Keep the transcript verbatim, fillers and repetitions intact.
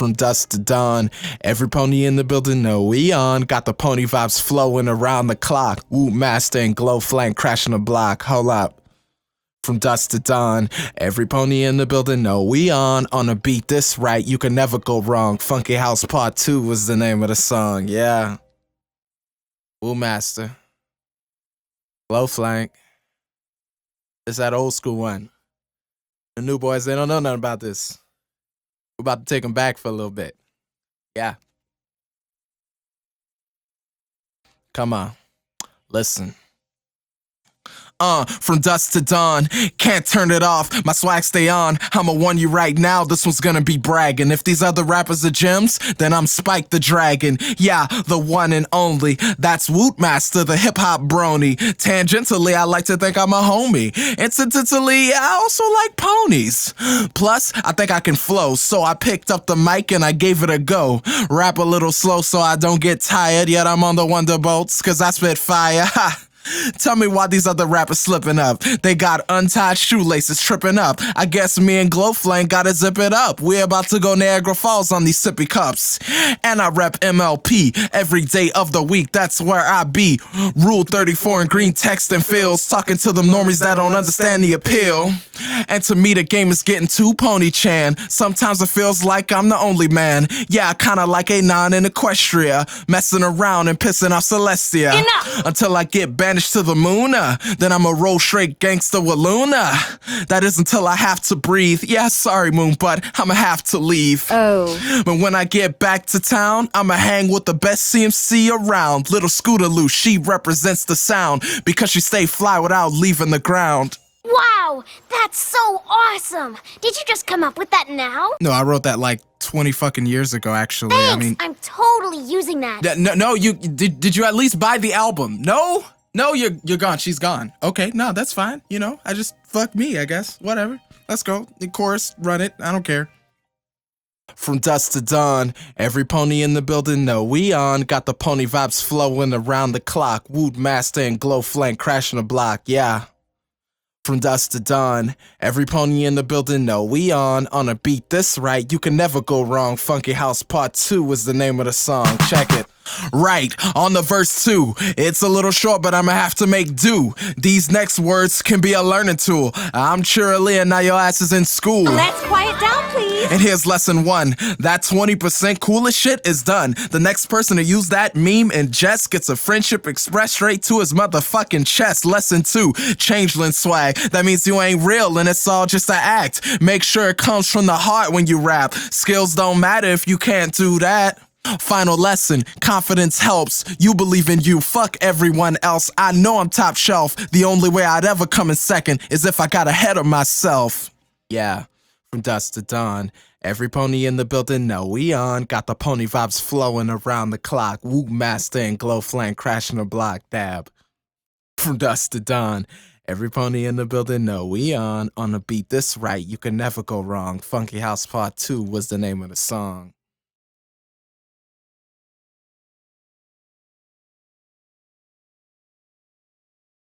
from dusk to dawn. Every pony in the building know we on. Got the pony vibes flowing around the clock. Woo master and glow flank crashing the block. Hold up. From dusk to dawn, every pony in the building know we on. On a beat this right, you can never go wrong. Funky House Part two was the name of the song, yeah. Woo master. Glow flank. It's that old school one. The new boys, they don't know nothing about this. We're about to take them back for a little bit. Yeah. Come on. Listen. Uh, from dusk to dawn, can't turn it off, my swag stay on, I'ma warn you right now, this one's gonna be bragging. If these other rappers are gems, then I'm Spike the Dragon. Yeah, the one and only, that's Wootmaster, the hip-hop brony. Tangentially, I like to think I'm a homie. Incidentally, I also like ponies. Plus, I think I can flow, so I picked up the mic and I gave it a go. Rap a little slow so I don't get tired, yet I'm on the Wonderbolts, cause I spit fire, ha! Tell me why these other rappers slipping up. They got untied shoelaces tripping up. I guess me and Glowflame gotta zip it up. We're about to go Niagara Falls on these sippy cups. And I rep M L P every day of the week. That's where I be. Rule thirty-four in green text and fields. Talking to them normies that don't understand the appeal. And to me the game is getting too pony-chan. Sometimes it feels like I'm the only man. Yeah, kinda like a non in Equestria. Messing around and pissing off Celestia. Enough! Until I get banished to the moon, uh, then I'm a roll straight gangster with Luna. That is until I have to breathe. Yeah, sorry Moon, but I'ma have to leave. Oh. But when I get back to town, I'ma hang with the best C M C around. Little Scootaloo, she represents the sound because she stay fly without leaving the ground. Wow, that's so awesome! Did you just come up with that now? No, I wrote that like twenty fucking years ago, actually. Thanks, I mean, I'm totally using that. th- no, no, you did. Did you at least buy the album? No. No, you're you're gone. She's gone. Okay, no, that's fine. You know, I just fuck me, I guess. Whatever. Let's go. The chorus, run it. I don't care. From dusk to dawn, every pony in the building know we on. Got the pony vibes flowing around the clock. Wood master and glow flank crashing the block. Yeah. From dusk to dawn, every pony in the building know we on. On a beat this right, you can never go wrong. Funky House Part two was the name of the song. Check it. Right, on the verse two. It's a little short, but I'ma have to make do. These next words can be a learning tool. I'm Cheerilee and now your ass is in school. Let's quiet down, please. And here's lesson one. That twenty percent coolest shit is done. The next person to use that meme and jest gets a friendship expressed straight to his motherfucking chest. Lesson two. Changeling swag. That means you ain't real and it's all just an act. Make sure it comes from the heart when you rap. Skills don't matter if you can't do that. Final lesson, confidence helps. You believe in you, fuck everyone else. I know I'm top shelf. The only way I'd ever come in second is if I got ahead of myself. Yeah, from dusk to dawn, every pony in the building know we on. Got the pony vibes flowing around the clock. Woo master and glow flame crashing the block. Dab. From dusk to dawn, every pony in the building know we on. On a beat this right, you can never go wrong. Funky House Part two was the name of the song.